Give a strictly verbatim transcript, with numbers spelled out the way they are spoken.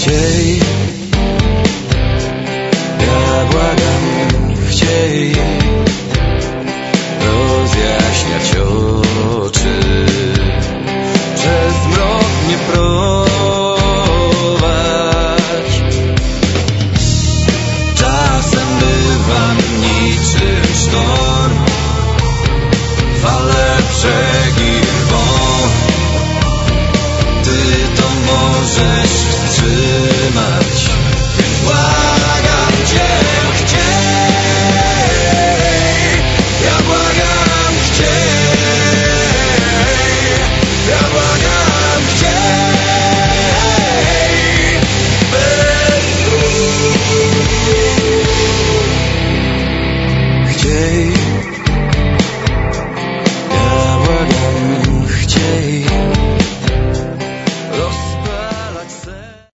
chciej, ja błagam, chciej rozjaśniać oczy, przez mrok mnie prowadź. Czasem bywam niczym sztorm, fale brzegi rwą, Ty to możesz wstrzymać.